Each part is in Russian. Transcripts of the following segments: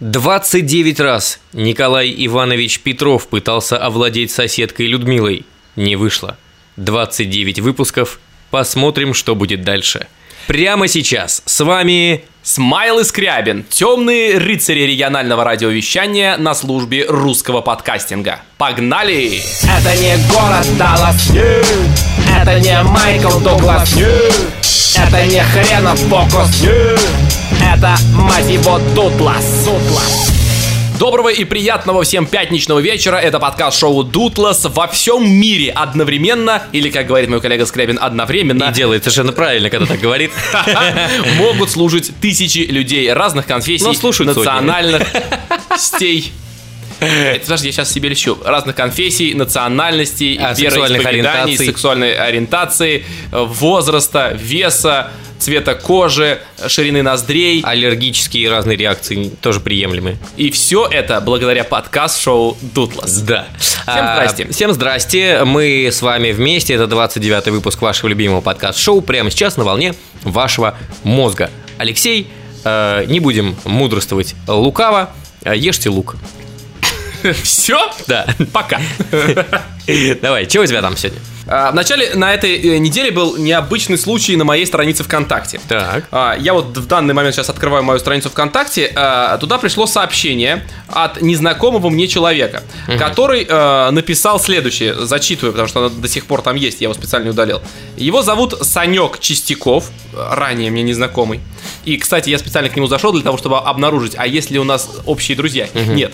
29 раз Николай Иванович Петров пытался овладеть соседкой Людмилой. Не вышло. 29 выпусков. Посмотрим, что будет дальше. Прямо сейчас с вами Смайл и Скрябин, темные рыцари регионального радиовещания на службе русского подкастинга. Погнали! Это не город Даллас, нет. Это не Майкл Дуглас, нет. Это не хренов фокус, нет. Это, мать его, Дутлас. Доброго и приятного всем пятничного вечера. Это подкаст-шоу «Дутлас» во всем мире одновременно, или, как говорит мой коллега Скрябин, одновременно. И делает совершенно правильно, когда так говорит. Могут слушать тысячи людей разных конфессий, национальностей. Подожди, я сейчас себе лечу. Разных конфессий, национальностей, вероисповеданий, сексуальной ориентации, возраста, веса, цвета кожи, ширины ноздрей. Аллергические разные реакции тоже приемлемы. И все это благодаря подкаст-шоу «Дутлас». Да. Всем здрасте. Всем здрасте. Мы с вами вместе. Это 29-й выпуск вашего любимого подкаст-шоу. Прямо сейчас на волне вашего мозга. Алексей, не будем мудрствовать лукаво. Ешьте лук. Все? Да. Пока. Давай, что у тебя там сегодня? Вначале на этой неделе был необычный случай на моей странице ВКонтакте. Так. Я вот в данный момент сейчас открываю мою страницу ВКонтакте. Туда пришло сообщение от незнакомого мне человека, который написал следующее. Зачитываю, потому что оно до сих пор там есть, я его специально не удалил. Его зовут Санек Чистяков, ранее мне незнакомый. И, кстати, я специально к нему зашел для того, чтобы обнаружить, а есть ли у нас общие друзья. Нет.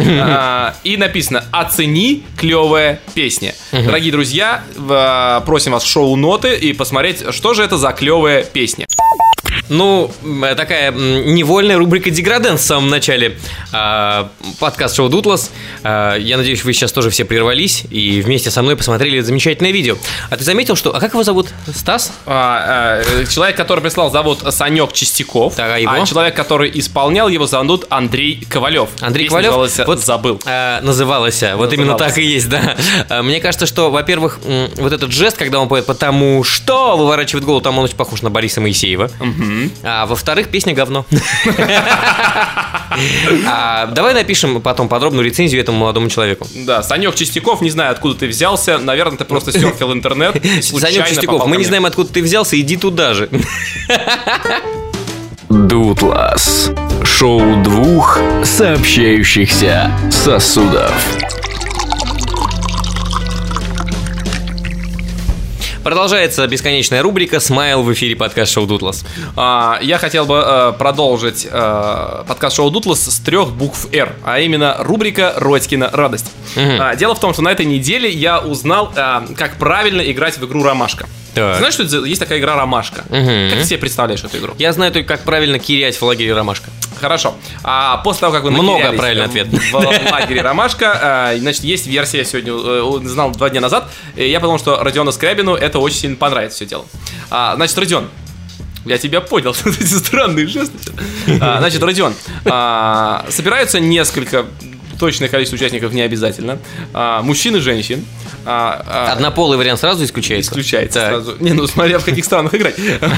И написано: «Оцени, клевая песня». Дорогие друзья, просим вас в шоу-ноты и посмотреть, что же это за клевая песня. Ну, такая невольная рубрика «Деграденс» в самом начале подкаст-шоу «Дутлас». Я надеюсь, вы сейчас тоже все прервались и вместе со мной посмотрели это замечательное видео. А ты заметил, что... А как его зовут? Стас? Человек, который прислал, зовут Санек Чистяков. Так, а его? А человек, который исполнял, его зовут Андрей Ковалев. Андрей Песня Ковалев? Называлась вот, «Забыл». Называлась. Вот именно так и есть, да. Мне кажется, что, во-первых, вот этот жест, когда он поет «потому что» выворачивает голову, там он очень похож на Бориса Моисеева. А во-вторых, песня говно. Давай напишем потом подробную рецензию этому молодому человеку. Да, Санек Чистяков, не знаю, откуда ты взялся. Наверное, ты просто серфил интернет. Санек Чистяков, мы не знаем, откуда ты взялся, иди туда же. Дутлас. Шоу двух сообщающихся сосудов. Продолжается бесконечная рубрика «Смайл» в эфире подкаст-шоу «Дутлас». Я хотел бы продолжить подкаст-шоу «Дутлас» с 3 букв «Р», а именно рубрика «Родькина радость». Дело в том, что на этой неделе я узнал, как правильно играть в игру «Ромашка». Так. Знаешь, что есть такая игра «Ромашка»? Как ты себе представляешь эту игру? Я знаю только, как правильно кирять в лагере «Ромашка». Хорошо. После того, как вы много правильный ответ в лагере «Ромашка», значит, есть версия, я сегодня узнал 2 дня назад, и я подумал, что Родиону Скрябину это очень сильно понравится все дело. Значит, Родион, я тебя понял, эти странные жесты. Значит, Родион, собираются несколько, точное количество участников не обязательно, мужчин и женщин. Однополый вариант сразу исключается? Исключается сразу. Не, ну смотря в каких странах играть.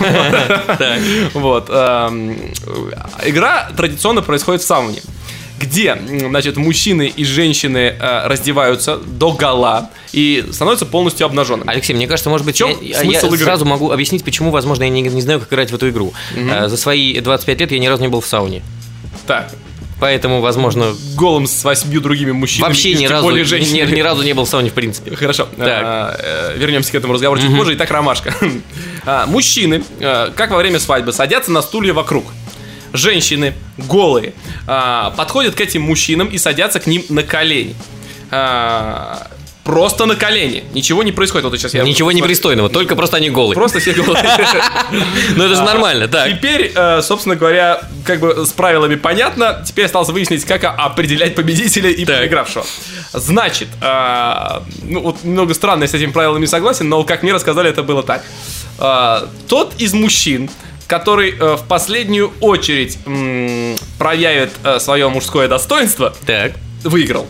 Вот. Игра традиционно происходит в сауне, где, значит, мужчины и женщины раздеваются догола и становятся полностью обнаженными. Алексей, мне кажется, может быть, я сразу могу объяснить, почему, возможно, я не знаю, как играть в эту игру. За свои 25 лет я ни разу не был в сауне. Так. Поэтому, возможно... Голым с 8 другими мужчинами. Вообще ни разу не был в сауне, в принципе. Хорошо. Вернемся к этому разговору чуть позже. Итак, «Ромашка». Мужчины, как во время свадьбы, садятся на стулья вокруг. Женщины, голые, подходят к этим мужчинам и садятся к ним на колени. Просто на колени. Ничего не происходит. Вот сейчас ничего непристойного, только просто они голые. Просто все голые. Ну это же нормально, так. Теперь, собственно говоря, как бы с правилами понятно. Теперь осталось выяснить, как определять победителя и проигравшего. Значит, ну вот немного странно, я с этими правилами не согласен, но как мне рассказали, это было так. Тот из мужчин, который в последнюю очередь проявит свое мужское достоинство, выиграл.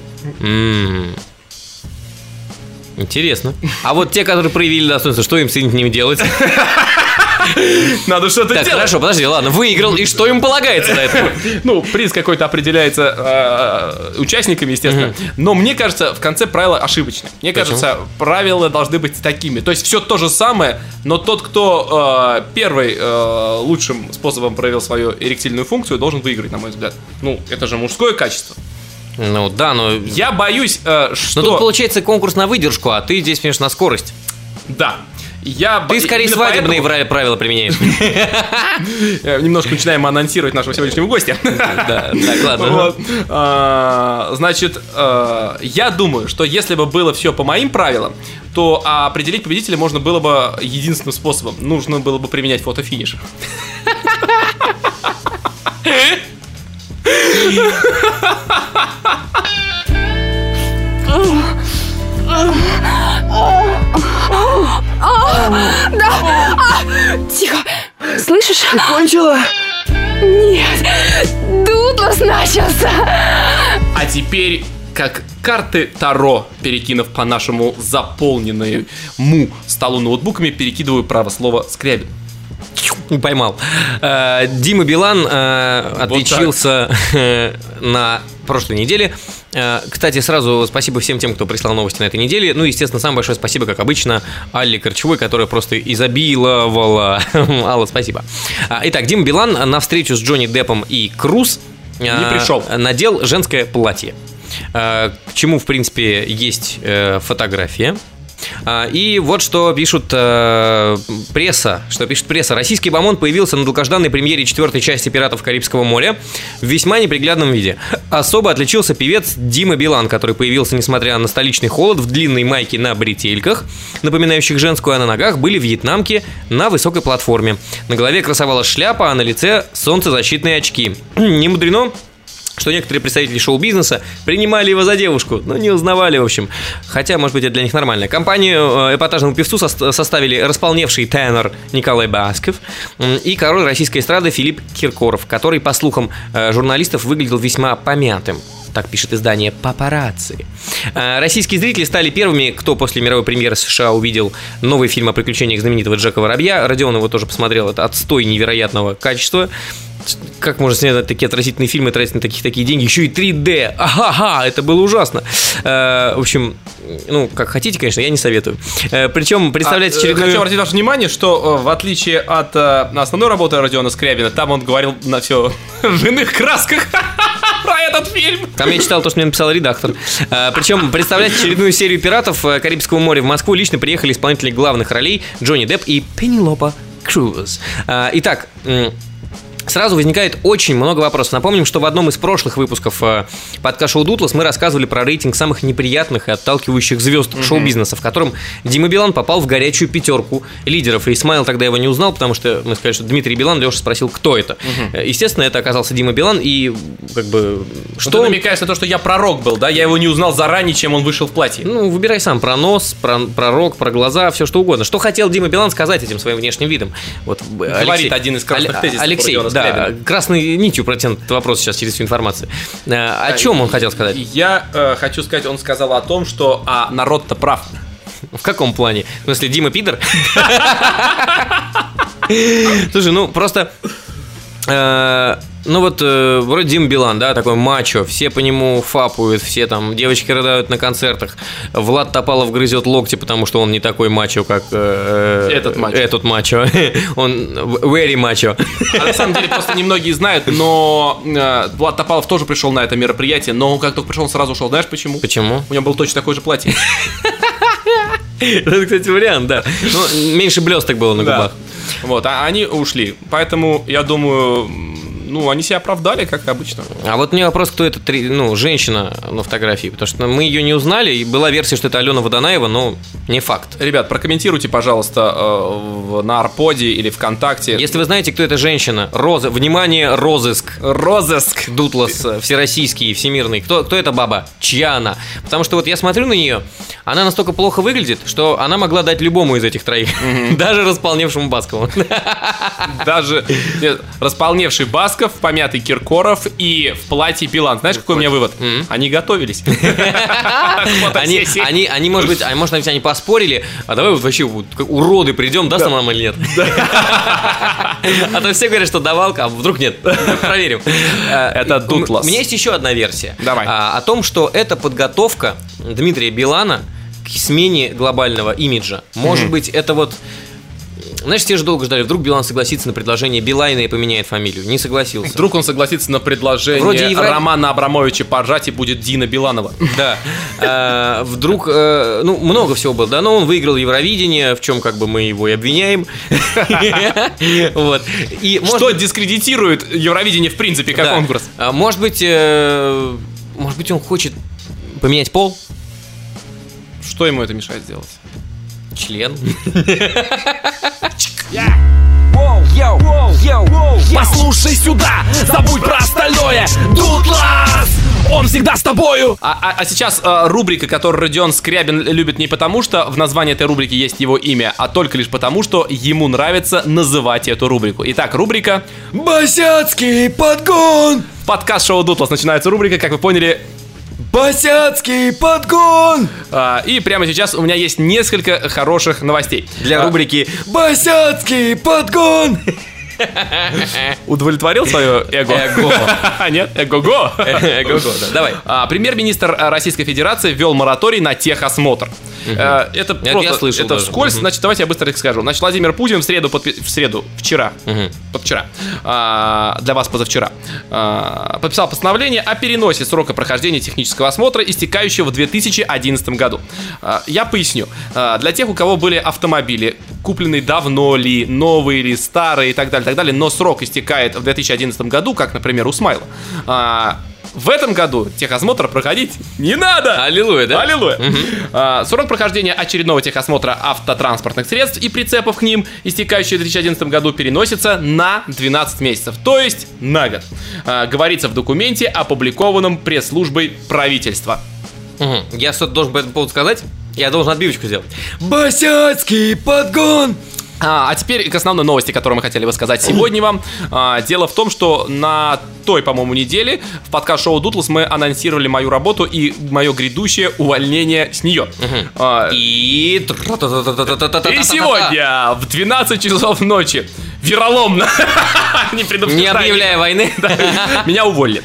Интересно. А вот те, которые проявили достоинство, что им с ними делать? Надо что-то Так, делать. хорошо, подожди, ладно, выиграл, и что им полагается за это? Ну, приз какой-то определяется участниками, естественно. Но мне кажется, в конце правила ошибочны. Мне кажется, правила должны быть такими. То есть все то же самое, но тот, кто первый лучшим способом проявил свою эректильную функцию, должен выиграть, на мой взгляд. Ну, это же мужское качество. Ну да, но... Я боюсь, что... Но тут получается конкурс на выдержку, а ты здесь, конечно, на скорость. Да. Ты скорее свадебные правила применяешь. Немножко начинаем анонсировать нашего сегодняшнего гостя. Да, так, ладно. Значит, я думаю, что если бы было все по моим правилам, то определить победителя можно было бы единственным способом. Нужно было бы применять фотофиниш. Тихо. Слышишь? Кончила? Нет. Дутлас начался. А теперь, как карты Таро, перекинув по нашему заполненному столу ноутбуками, перекидываю право слово Скрябин. Поймал. Дима Билан отличился на прошлой неделе. Кстати, сразу спасибо всем тем, кто прислал новости на этой неделе. Ну, естественно, самое большое спасибо, как обычно, Алле Корчевой, которая просто изобиловала. Алла, спасибо. Итак, Дима Билан на встречу с Джонни Деппом и Круз не пришел. Надел женское платье. К чему, в принципе, есть фотография. И вот что пишет пресса. Российский бомонд появился на долгожданной премьере 4-й части «Пиратов Карибского моря» в весьма неприглядном виде. Особо отличился певец Дима Билан, который появился, несмотря на столичный холод, в длинной майке на бретельках, напоминающих женскую, а на ногах были вьетнамки на высокой платформе. На голове красовалась шляпа, а на лице солнцезащитные очки. Не мудрено, что некоторые представители шоу-бизнеса принимали его за девушку, но не узнавали, в общем. Хотя, может быть, это для них нормально. Компанию эпатажному певцу составили располневший тенор Николай Басков и король российской эстрады Филипп Киркоров, который, по слухам журналистов, выглядел весьма помятым. Так пишет издание «Папарацци». Российские зрители стали первыми, кто после мировой премьеры США увидел новый фильм о приключениях знаменитого Джека Воробья. Родион его тоже посмотрел. Это отстой невероятного качества. Как можно снять такие отвратительные фильмы, тратить на такие деньги, еще и 3D. Ага, это было ужасно. В общем, ну, как хотите, конечно, я не советую. Причем представлять очередную... Хочу обратить ваше внимание, что в отличие от основной работы Родиона Скрябина, там он говорил на все в иных красках про этот фильм. Там я читал то, что мне написал редактор. Причем представлять очередную серию «Пиратов Карибского моря» в Москву лично приехали исполнители главных ролей Джонни Депп и Пенелопа Круз. Итак... Сразу возникает очень много вопросов. Напомним, что в одном из прошлых выпусков подкаста «Шоу Дутлас» мы рассказывали про рейтинг самых неприятных и отталкивающих звезд шоу-бизнеса, в котором Дима Билан попал в горячую пятерку лидеров. И Исмаил тогда его не узнал, потому что мы сказали, что Дмитрий Билан. Леша спросил, кто это. Естественно, это оказался Дима Билан. И как бы... Что ты намекаешь на то, что я пророк был, да? Я его не узнал заранее, чем он вышел в платье. Ну, выбирай сам. Про нос, про рог, про глаза, все что угодно. Что хотел Дима Билан сказать этим своим внешним видом? Вот, говорит один из красных тезисов. Алексей, да, красной нитью протянут этот вопрос сейчас через всю информацию. О чем он хотел сказать? Я хочу сказать, он сказал о том, что народ-то прав. В каком плане? В смысле, Дима пидор? Слушай, ну просто... Ну вот, вроде Дима Билан, да, такой мачо, все по нему фапают, все там, девочки рыдают на концертах, Влад Топалов грызет локти, потому что он не такой мачо, как этот мачо, он very мачо. А на самом деле просто немногие знают, но Влад Топалов тоже пришел на это мероприятие, но он как только пришел, он сразу ушел, знаешь почему? Почему? У него было точно такое же платье. Это, кстати, вариант, да. Ну, меньше блесток было на губах. Вот, а они ушли, поэтому, я думаю... Ну, они себя оправдали, как обычно. А вот мне вопрос, кто это, женщина на фотографии, потому что мы ее не узнали, и была версия, что это Алена Водонаева, но не факт. Ребят, прокомментируйте, пожалуйста, на Арподе или ВКонтакте. Если вы знаете, кто эта женщина, внимание, розыск Дутлас, всероссийский, всемирный, кто эта баба, чья она? Потому что вот я смотрю на нее, она настолько плохо выглядит, что она могла дать любому из этих троих, даже располневшему Баскову. Даже располневший Басков Басков, помятый Киркоров и в платье Билан. Знаешь, какой у меня вывод? Они готовились. Они, может быть, они поспорили, а давай вот вообще как уроды придем, даст нам или нет? А то все говорят, что давалка, а вдруг нет. Проверим. Это Дутлас. У меня есть еще одна версия. Давай. О том, что это подготовка Дмитрия Билана к смене глобального имиджа. Может быть, это вот... Знаешь, все же долго ждали, вдруг Билан согласится на предложение Билайна и поменяет фамилию. Не согласился. Вдруг он согласится на предложение Романа Абрамовича поржать и будет Дина Биланова. Да. Вдруг, много всего было, да, но он выиграл Евровидение, в чем как бы мы его и обвиняем. Вот. Что дискредитирует Евровидение в принципе как конкурс? Может быть, он хочет поменять пол? Что ему это мешает сделать? Член. Послушай сюда, забудь про остальное. Дутлас! Он всегда с тобою. А сейчас рубрика, которую Родион Скрябин любит не потому, что в названии этой рубрики есть его имя, а только лишь потому, что ему нравится называть эту рубрику. Итак, рубрика «Босяцкий подгон». Подкаст шоу Дутлас. Начинается рубрика, как вы поняли, «Босяцкий подгон». И прямо сейчас у меня есть несколько хороших новостей для рубрики «Босяцкий подгон». Удовлетворил свое эго? Эго. Нет? Эго-го? Эго-го, да. Давай. Премьер-министр Российской Федерации ввел мораторий на техосмотр. Это просто, я слышал это даже. вскользь, значит, давайте я быстро их скажу. Значит, Владимир Путин вчера, для вас позавчера, подписал постановление о переносе срока прохождения технического осмотра, истекающего в 2011 году. Я поясню. Для тех, у кого были автомобили, купленные давно ли, новые ли, старые и так далее, но срок истекает в 2011 году, как, например, у Смайла, в этом году техосмотр проходить не надо. Аллилуйя, да? Аллилуйя. Срок прохождения очередного техосмотра автотранспортных средств и прицепов к ним, истекающий в 2011 году, переносится на 12 месяцев, то есть на год. Говорится в документе, опубликованном пресс-службой правительства. Я что-то должен по этому поводу сказать? Я должен отбивочку сделать. «Босяцкий подгон». А теперь к основной новости, которую мы хотели бы сказать сегодня вам. Дело в том, что на той, по-моему, неделе в подкаст-шоу Дутлас мы анонсировали мою работу и мое гредущее увольнение с нее. И сегодня в 12 часов ночи вероломно, не объявляя войны, меня уволили.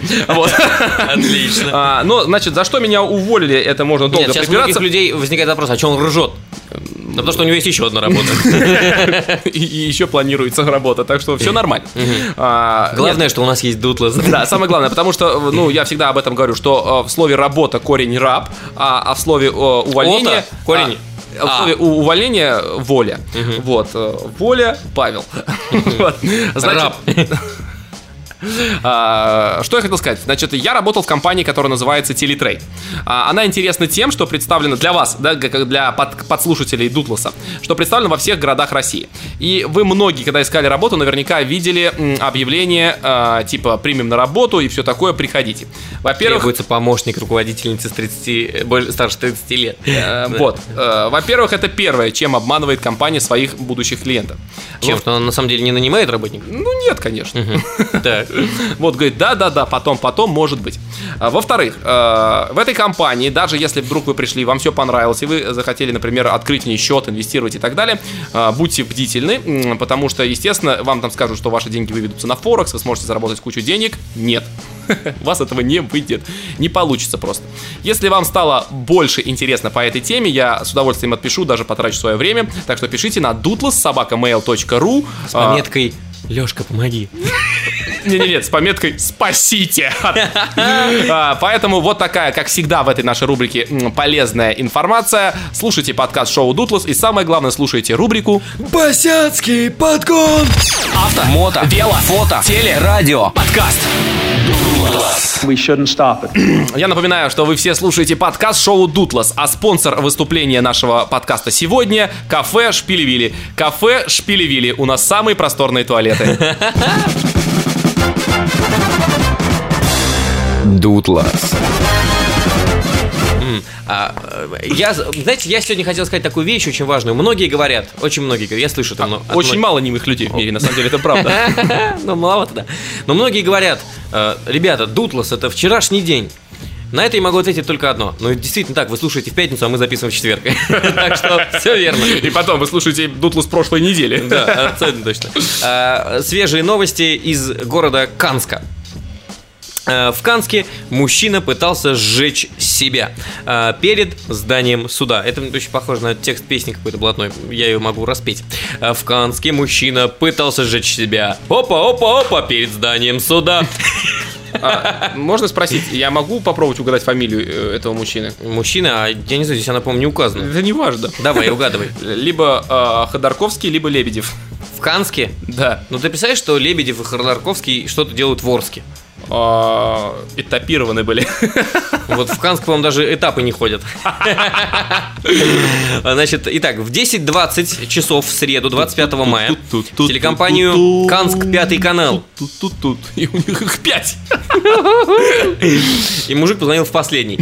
Отлично. Ну, значит, за что меня уволили, это можно долго припираться. Сейчас у многих людей возникает вопрос, а что он ржет? Да потому что у него есть еще одна работа. И еще планируется работа, так что все нормально. Главное, что у нас есть Дутлас. Да, самое главное, потому что, я всегда об этом говорю, что в слове «работа» корень «раб», а в слове «увольнение» корень... В слове увольнения воля. Вот. Воля Павел. Раб. Что я хотел сказать? Значит, я работал в компании, которая называется Телетрейд. Она интересна тем, что представлена для вас, да, для подслушателей Дутласа, что представлена во всех городах России. И вы многие, когда искали работу, наверняка видели объявление типа «примем на работу» и все такое, приходите. Во-первых, требуется помощник руководительницы старше 30 лет. Вот. Во-первых, это первое, чем обманывает компания своих будущих клиентов. Чем? Что она на самом деле не нанимает работников? Ну, нет, конечно. Так. Вот, говорит, да, потом, может быть. Во-вторых, в этой компании, даже если вдруг вы пришли, вам все понравилось, и вы захотели, например, открыть в ней счет, инвестировать и так далее, будьте бдительны, потому что, естественно, вам там скажут, что ваши деньги выведутся на Форекс, вы сможете заработать кучу денег. Нет. У вас этого не выйдет. Не получится просто. Если вам стало больше интересно по этой теме, я с удовольствием отпишу, даже потрачу свое время. Так что пишите на dutlas@mail.ru с пометкой «Лёшка, помоги». Нет, с пометкой «Спасите». Поэтому вот такая, как всегда в этой нашей рубрике, полезная информация. Слушайте подкаст шоу Дутлас и самое главное, слушайте рубрику «Босяцкий подгон». Авто, мото, вело, фото, теле, радио, подкаст. We shouldn't stop it. Я напоминаю, что вы все слушаете подкаст шоу Дутлас, а спонсор выступления нашего подкаста сегодня — кафе Шпилевили. Кафе Шпилевили. У нас самые просторные туалеты. Дутлас. Знаете, я сегодня хотел сказать такую вещь очень важную. Многие говорят, очень многие говорят, я слышу это от Очень многих. мало немых людей в мире, на самом деле, это правда. Ну, маловато, да. Но многие говорят, ребята, Дутлас — это вчерашний день. На это я могу ответить только одно. Ну, действительно так, вы слушаете в пятницу, а мы записываем в четверг. Так что все верно. И потом вы слушаете Дутлас прошлой недели. Да, абсолютно точно. Свежие новости из города Канска. В Канске мужчина пытался сжечь себя перед зданием суда. Это очень похоже на текст песни какой-то блатной. Я ее могу распеть. В Канске мужчина пытался сжечь себя. Опа, перед зданием суда. Можно спросить, я могу попробовать угадать фамилию этого мужчины? Мужчина, я не знаю, здесь она, по-моему, не указана. Это не важно. Давай, угадывай. Либо Ходорковский, либо Лебедев. В Канске? Да. Ну ты представляешь, что Лебедев и Ходорковский что-то делают в Орске? Этапированы были. Вот в Канск, по-моему, даже этапы не ходят. Значит, итак, в 10:20 часов в среду, 25 мая, телекомпанию Канск 5 канал. И у них их 5. И мужик позвонил в последний.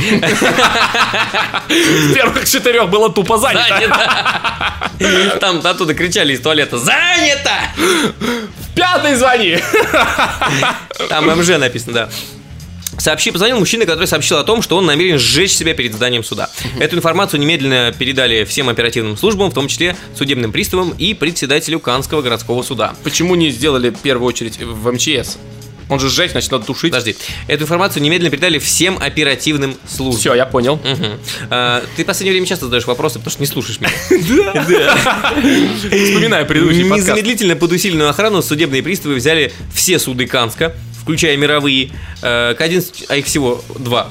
С первых 4 было тупо занято. Там оттуда кричали из туалета: «Занято!» В 5-й звони. Там МЖ написано, да. Позвонил мужчина, который сообщил о том, что он намерен сжечь себя перед зданием суда. Эту информацию немедленно передали всем оперативным службам, в том числе судебным приставам и председателю Канского городского суда. Почему не сделали в первую очередь в МЧС? Он же сжечь, значит, надо тушить. Подожди. Эту информацию немедленно передали всем оперативным службам. Все, я понял. Ты в последнее время часто задаешь вопросы, потому что не слушаешь меня. Вспоминаю предыдущий подкаст. Незамедлительно под усиленную охрану судебные приставы взяли все суды Канска, включая мировые, а их всего 2.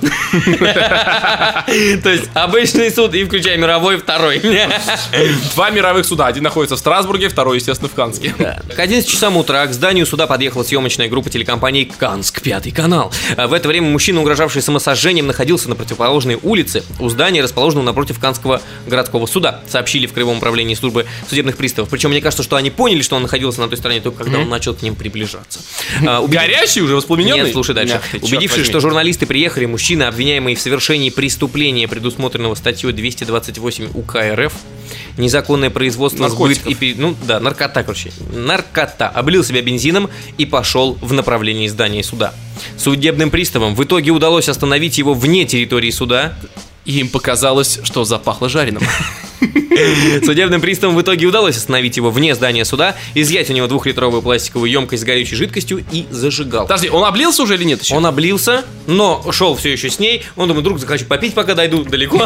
То есть обычный суд и включая мировой второй. 2 мировых суда. Один находится в Страсбурге, второй, естественно, в Канске. К 11 часам утра к зданию суда подъехала съемочная группа телекомпании «Канск 5 канал». В это время мужчина, угрожавший самосожжением, находился на противоположной улице у здания, расположенного напротив Канского городского суда, сообщили в Краевом управлении службы судебных приставов. Причем мне кажется, что они поняли, что он находился на той стороне, только когда он начал к ним приближаться. Горящий уже, воспламененный? Нет, слушай дальше. Убедившись, что журналисты приехали, мужчина, обвиняемый в совершении преступления, предусмотренного статьей 228 УК РФ, незаконное производство, сбыт и... наркота, облил себя бензином и пошел в направлении здания суда. Судебным приставам в итоге удалось остановить его вне территории суда. И им показалось, что запахло жареным. Судебным приставам в итоге удалось остановить его вне здания суда, изъять у него 2-литровую пластиковую емкость с горючей жидкостью и зажигал. Подожди, он облился уже или нет еще? Он облился, но шел все еще с ней. Он думает, вдруг захочу попить, пока дойду далеко.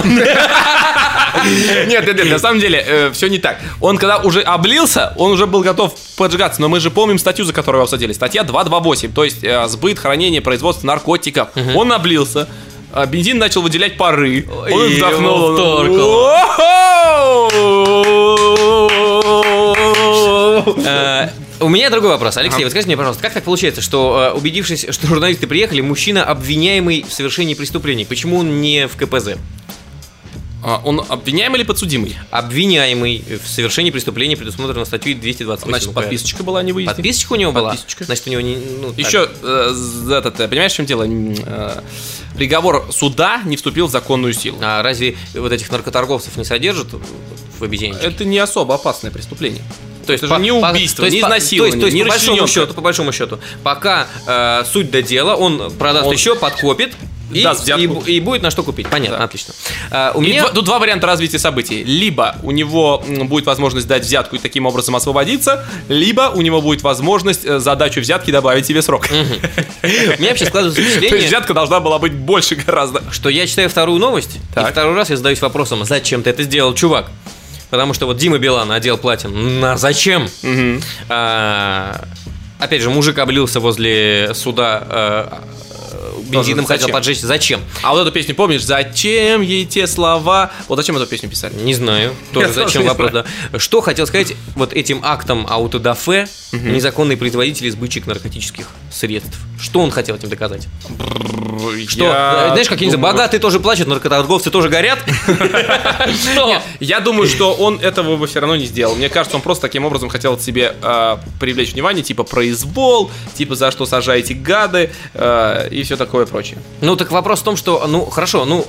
Нет, на самом деле все не так. Он когда уже облился, он уже был готов поджигаться. Но мы же помним статью, за которую его садили. Статья 228, то есть сбыт, хранение, производство наркотиков. Он облился. Бензин начал выделять пары. Он их вдохнул. У меня другой вопрос. Алексей, вот скажите мне, пожалуйста, как так получается, что, убедившись, что журналисты приехали, мужчина, обвиняемый в совершении преступлений, почему он не в КПЗ? Он обвиняемый или подсудимый? Обвиняемый в совершении преступления, предусмотренного статьей 228. Значит, подписочка была, не выяснили. Подписочка у него была? Подписочка. Значит, у него не... Еще, понимаешь, в чем дело? Приговор суда не вступил в законную силу. А разве вот этих наркоторговцев не содержат в обезьяннике? Это не особо опасное преступление. То есть это же не убийство, не изнасилование, не расчленёнка. По большому счету, пока суть до дела, он продаст еще, подкопит и будет на что купить. Понятно, да. Отлично. Тут два варианта развития событий. Либо у него будет возможность дать взятку и таким образом освободиться, либо у него будет возможность за дачу взятки добавить себе срок. У меня вообще складывается впечатление... То есть взятка должна была быть больше гораздо. Что я читаю вторую новость, и второй раз я задаюсь вопросом, зачем ты это сделал, чувак? Потому что вот Дима Билан одел платин. Зачем? Опять же, мужик облился возле суда бензином, хотел поджечь. Зачем? А вот эту песню помнишь? Зачем ей те слова? Вот зачем эту песню писали? Не знаю. Тоже зачем вопрос, да. Что хотел сказать вот этим актом аутодафе незаконный производитель и сбытчик наркотических средств? Что он хотел этим доказать? Что? Знаешь, какие-нибудь богатые тоже плачут, наркоторговцы тоже горят? Что? Я думаю, что он этого бы все равно не сделал. Мне кажется, он просто таким образом хотел себе привлечь внимание, типа произвол, типа за что сажаете гады и все такое прочее. Ну так вопрос в том, что, хорошо,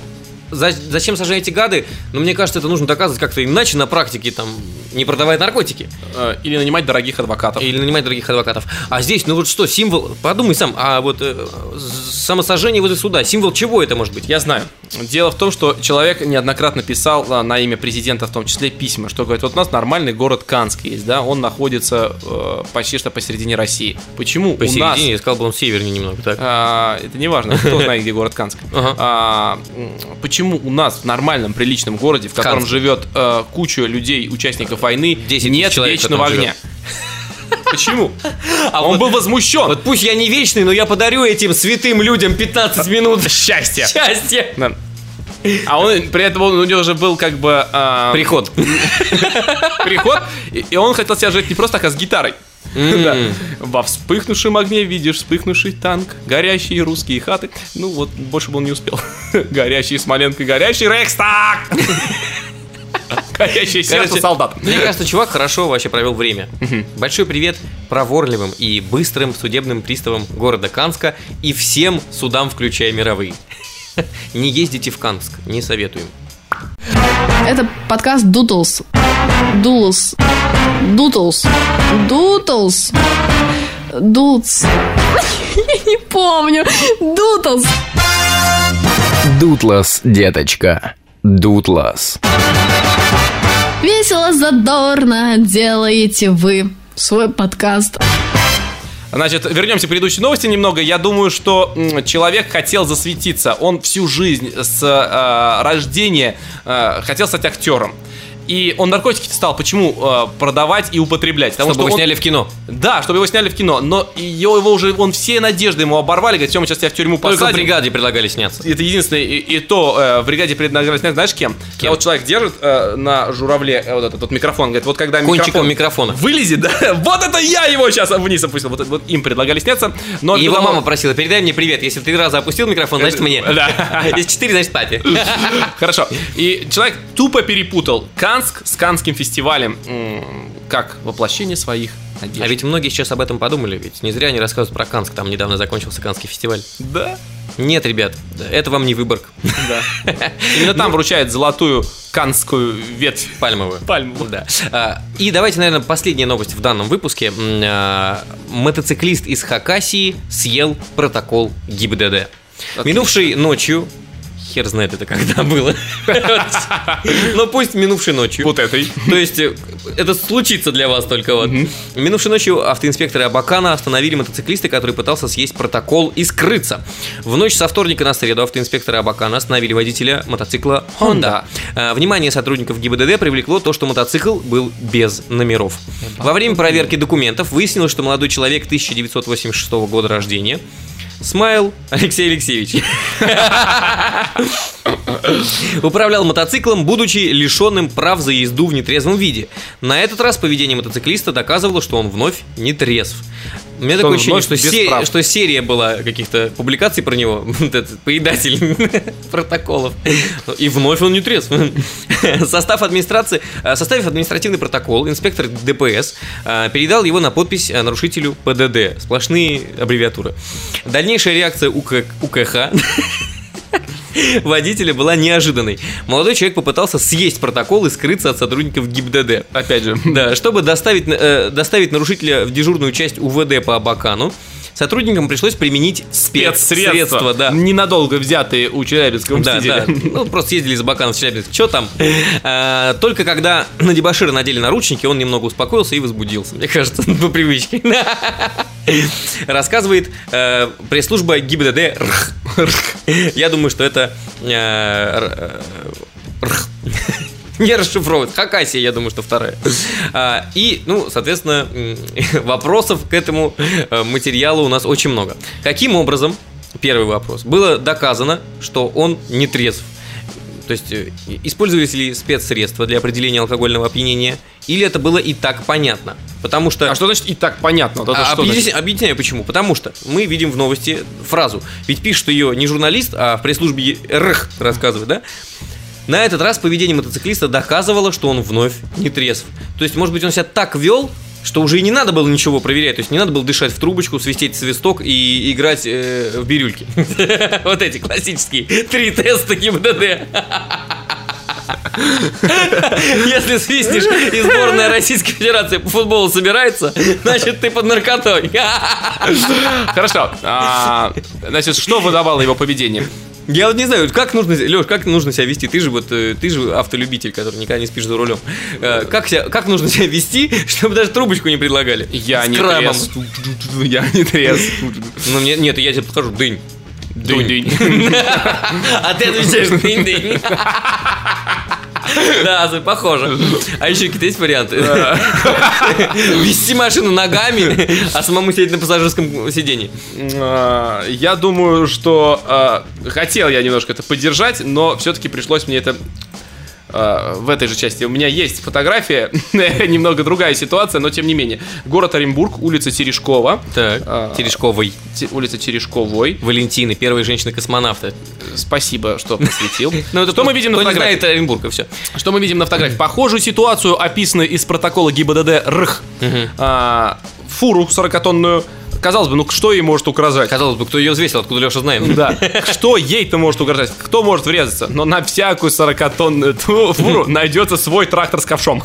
зачем сажать эти гады? Но мне кажется, это нужно доказывать как-то иначе на практике, там, не продавая наркотики. Или нанимать дорогих адвокатов. А здесь, ну вот что, символ, подумай сам, а вот самосожжение возле суда, символ чего это может быть? Я знаю. Дело в том, что человек неоднократно писал на имя президента, в том числе, письма, что говорит, вот у нас нормальный город Канск есть, да, он находится почти что посередине России. Почему посередине, у нас... я сказал бы, он севернее немного, так? Это не важно, кто знает, где город Канск. Почему у нас в нормальном, приличном городе, в котором живет куча людей, участников войны, нет вечного огня? Почему? Он был возмущен. Вот пусть я не вечный, но я подарю этим святым людям 15 минут счастья. Да. А он при этом у него же был как бы приход, и он хотел себя жить не просто так, а с гитарой. Да. Во вспыхнувшем огне видишь вспыхнувший танк, горящие русские хаты. Ну вот, больше бы он не успел. Горящий Смоленко, горящий Рейхстаг. Горящее сердце солдат. Мне кажется, чувак хорошо вообще провел время. Большой привет проворливым и быстрым судебным приставам города Канска и всем судам, включая мировые. Не ездите в Канск, не советуем. Это подкаст Дутлс. Дутлс. Я не помню. Дутлс. Дутлас, деточка. Дутлас. Весело, задорно делаете вы свой подкаст. Значит, вернемся к предыдущей новости немного. Я думаю, что человек хотел засветиться. Он всю жизнь с рождения хотел стать актером. И он наркотики стал почему продавать и употреблять? Потому чтобы что его сняли в кино. Да, чтобы его сняли в кино. Но он все надежды ему оборвали. Говорит, все, мы сейчас тебя в тюрьму посадим. Только в «Бригаде» предлагали сняться. Это единственное. И то в «Бригаде» предлагали сняться, знаешь, кем? Когда вот человек держит на журавле вот этот вот микрофон. Говорит, вот когда кончиком микрофона вылезет, да, вот это я его сейчас вниз опустил. Вот им предлагали сняться. Но и его мама просила, передай мне привет. Если 3 раза опустил микрофон, значит мне. Если 4, значит папе. Хорошо. И человек тупо перепутал Канск с Каннским фестивалем как воплощение своих надежд. А ведь многие сейчас об этом подумали, ведь не зря они рассказывают про Канск, там недавно закончился Каннский фестиваль. Да? Нет, ребят, это вам не Выборг. Да. Именно там вручают золотую каннскую ветвь. Пальмовую. Да. И давайте, наверное, последняя новость в данном выпуске. Мотоциклист из Хакасии съел протокол ГИБДД. Минувшей ночью, хер знает это когда было, но пусть минувшей ночью. Вот этой. То есть это случится для вас только вот. Минувшей ночью автоинспекторы Абакана остановили мотоциклиста, который пытался съесть протокол и скрыться. В ночь со вторника на среду автоинспекторы Абакана остановили водителя мотоцикла Honda. Внимание сотрудников ГИБДД привлекло то, что мотоцикл был без номеров. Во время проверки документов выяснилось, что молодой человек 1986 года рождения Смайл Алексей Алексеевич управлял мотоциклом, будучи лишенным прав за езду в нетрезвом виде. На этот раз поведение мотоциклиста доказывало, что он вновь не трезв. У меня такое ощущение, что серия была каких-то публикаций про него, этот поедатель протоколов. И вновь он не трезв. Составив административный протокол, инспектор ДПС передал его на подпись нарушителю ПДД. Сплошные аббревиатуры. Дальнейшая реакция УКХ водителя была неожиданной. Молодой человек попытался съесть протокол и скрыться от сотрудников ГИБДД. Опять же. Да, чтобы доставить нарушителя в дежурную часть УВД по Абакану, сотрудникам пришлось применить спецсредства, да. Ненадолго взятые у Челябинского мстителя. Да. Ну, просто съездили из Абакана в Челябинск. Что там? Только когда на дебошира надели наручники, он немного успокоился и возбудился. Мне кажется, по привычке. Рассказывает пресс-служба ГИБДД. Я думаю, что это не расшифровывает. Хакасия, я думаю, что вторая. И, соответственно, вопросов к этому материалу у нас очень много. Каким образом, первый вопрос, было доказано, что он не трезв? То есть, использовались ли спецсредства для определения алкогольного опьянения? Или это было и так понятно? Потому что... А что значит и так понятно? Вот объясняю почему. Потому что мы видим в новости фразу. Ведь пишет ее не журналист, а в пресс-службе РХ рассказывает, да? На этот раз поведение мотоциклиста доказывало, что он вновь не трезв. То есть, может быть, он себя так вел, что уже и не надо было ничего проверять. То есть не надо было дышать в трубочку, свистеть в свисток и играть в бирюльки. Вот эти классические 3 теста ГИБДД. Если свистнешь и сборная Российской Федерации по футболу собирается, значит ты под наркотой. Хорошо. Значит, что выдавало его поведение? Я вот не знаю, как нужно, Лёш, как нужно себя вести? Ты же автолюбитель, который никогда не спишь за рулем. Как нужно себя вести, чтобы даже трубочку не предлагали? Я не трезв. Я не трезв. Ну нет, я тебе подхожу, дынь. Дынь. А ты отвечаешь дынь. Да, похоже. А еще какие-то есть варианты? Вести машину ногами, а самому сидеть на пассажирском сиденье. Я думаю, что хотел я немножко это поддержать, но все-таки пришлось мне это в этой же части. У меня есть фотография, немного другая ситуация, но тем не менее. Город Оренбург, улица Терешкова. Так, Терешковой. Улица Терешковой. Валентины, первой женщины-космонавта. Спасибо, что посвятил. Что мы видим на фотографии? Это Оренбург, и все. Что мы видим на фотографии? Похожую ситуацию описана из протокола ГИБДД РХ. Фуру 40-тонную. Казалось бы, ну что ей может угрожать? Казалось бы, кто ее взвесил, откуда Леша знаем. Да. Что ей-то может угрожать? Кто может врезаться? Но на всякую 40-тонную фуру найдется свой трактор с ковшом.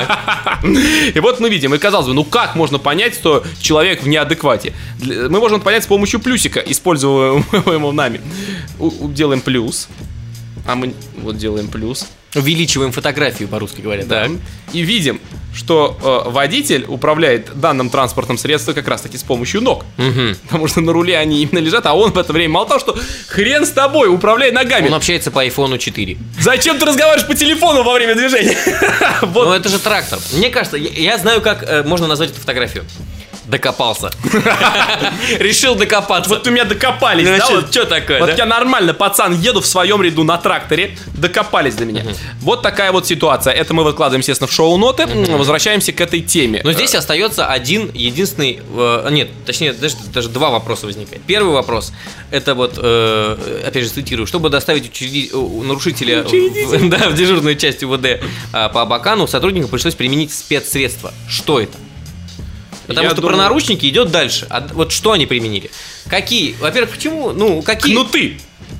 И вот мы видим, и казалось бы, ну как можно понять, что человек в неадеквате? Мы можем понять с помощью плюсика, используемого нами. Делаем плюс. А мы вот делаем плюс. Увеличиваем фотографию, по-русски говорят. Да. И видим, что водитель управляет данным транспортным средством как раз-таки с помощью ног. Потому что на руле они именно лежат, а он в это время мало того, что хрен с тобой, управляй ногами. Он общается по iPhone 4. Зачем ты разговариваешь по телефону во время движения? Ну это же трактор. Мне кажется, я знаю, как можно назвать эту фотографию. Докопался. Решил докопаться. Вот у меня докопались, да? Вот что такое, вот я нормально, пацан, еду в своем ряду на тракторе. Докопались до меня. Вот такая вот ситуация. Это мы выкладываем, естественно, в шоу-ноты. Возвращаемся к этой теме. Но здесь остается один единственный... Нет, точнее, даже два вопроса возникает. Первый вопрос. Это вот, опять же, цитирую. Чтобы доставить нарушителя в дежурную часть УВД по Абакану, сотрудникам пришлось применить спецсредства. Что это? Потому что про наручники идет дальше. А вот что они применили? Какие? Во-первых, почему? Ну, какие? Кнуты.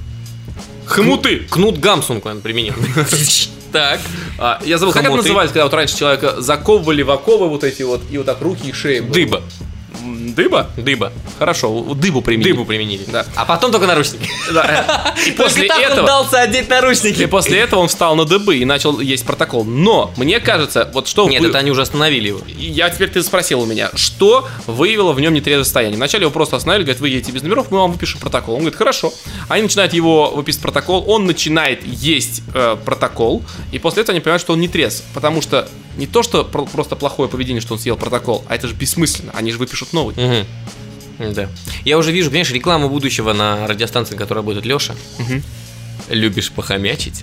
Хмуты. Кнут Гамсунг он применил. Так. Я забыл, как это называется, когда вот раньше человека заковывали в оковы вот эти вот, и вот так руки и шеи. Дыба. Дыба? Дыба. Хорошо, дыбу применили. Дыбу применили. Да. А потом только наручники. Да. И после этого он дался одеть наручники. И после этого он встал на дыбы и начал есть протокол. Но мне кажется, вот что... Нет, это они уже остановили его. Ты спросил у меня, что выявило в нем нетрезвое состояние. Вначале его просто остановили, говорят, вы едете без номеров, мы вам выпишем протокол. Он говорит, хорошо. Они начинают его выписывать протокол, он начинает есть протокол, и после этого они понимают, что он не трезв. Потому что не то, что просто плохое поведение, что он съел протокол, а это же бессмысленно, они же выпишут новый. Да. Я уже вижу, понимаешь, рекламу будущего на радиостанции, на которой работает Леша. Любишь похомячить?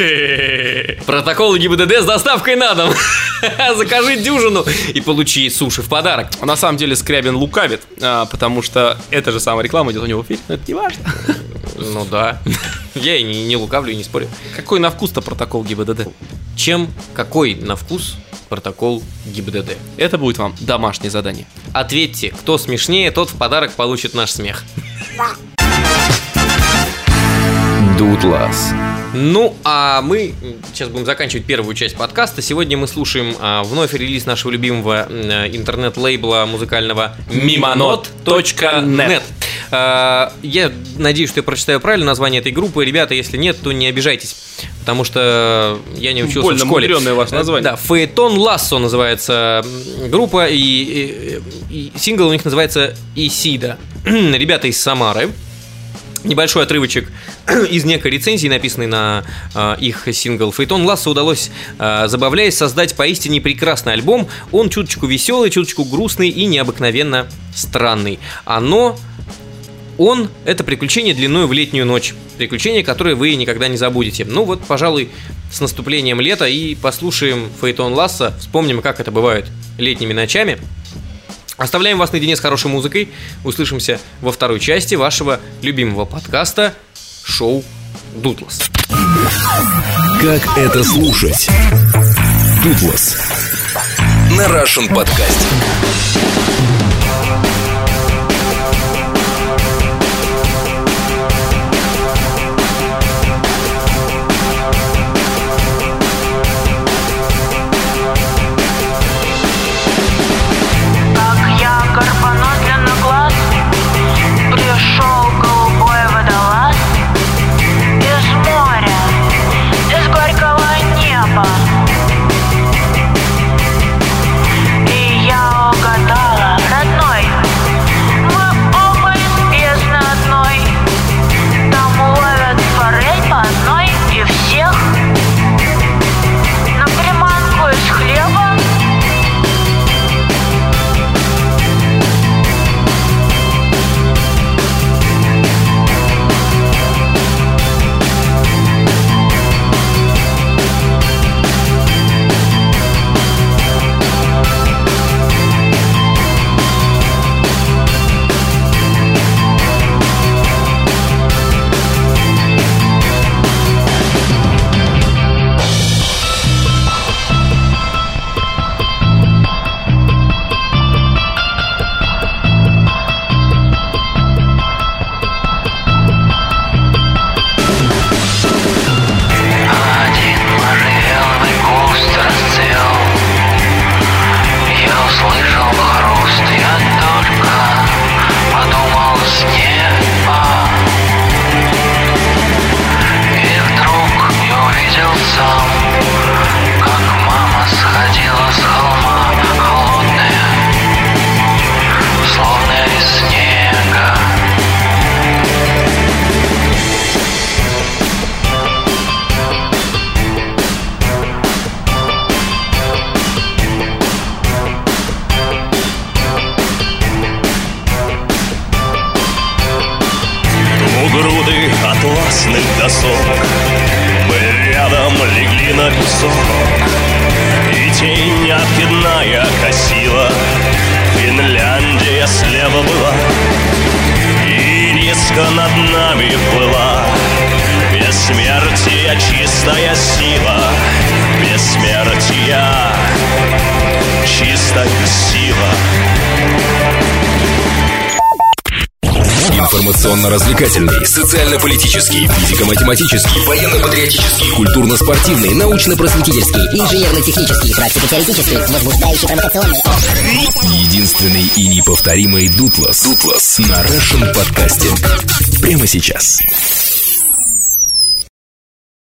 Протокол ГИБДД с доставкой на дом. Закажи дюжину и получи суши в подарок. На самом деле Скрябин лукавит, потому что эта же самая реклама идет у него в эфире, но это не важно. Ну да. Я и не лукавлю, и не спорю. Какой на вкус-то протокол ГИБДД? Какой на вкус протокол ГИБДД? Это будет вам домашнее задание. Ответьте, кто смешнее, тот в подарок получит наш смех. Дутлас. Ну, а мы сейчас будем заканчивать первую часть подкаста. Сегодня мы слушаем вновь релиз нашего любимого интернет-лейбла музыкального mimanot.net. Я надеюсь, что я прочитаю правильно название этой группы. Ребята, если нет, то не обижайтесь, потому что я не учился в школе. Мудреное ваше название. Да, Фаэтон Лассо называется группа, и сингл у них называется «Исида». Ребята из Самары. Небольшой отрывочек из некой рецензии, написанной на их сингл. Фаэтон Лассо удалось, забавляясь, создать поистине прекрасный альбом. Он чуточку веселый, чуточку грустный и необыкновенно странный. Он – это приключение длиной в летнюю ночь. Приключение, которое вы никогда не забудете. Ну вот, пожалуй, с наступлением лета и послушаем Фаэтон Лассо. Вспомним, как это бывает летними ночами. Оставляем вас наедине с хорошей музыкой. Услышимся во второй части вашего любимого подкаста «Шоу Дутлас». Как это слушать? Дутлас. на Russian подкасте. Мы рядом легли на песок, и тень откидная косила. Финляндия слева была, и низко над нами плыла. Бессмертие, чистая сила, бессмертие, чистая сила. Информационно-развлекательный, социально-политический, физико-математический, военно-патриотический, культурно-спортивный, научно-просветительский, инженерно-технический, практико-теоретический, возбуждающий, провокационный. Единственный и неповторимый Дутлас на Russian подкасте. Прямо сейчас.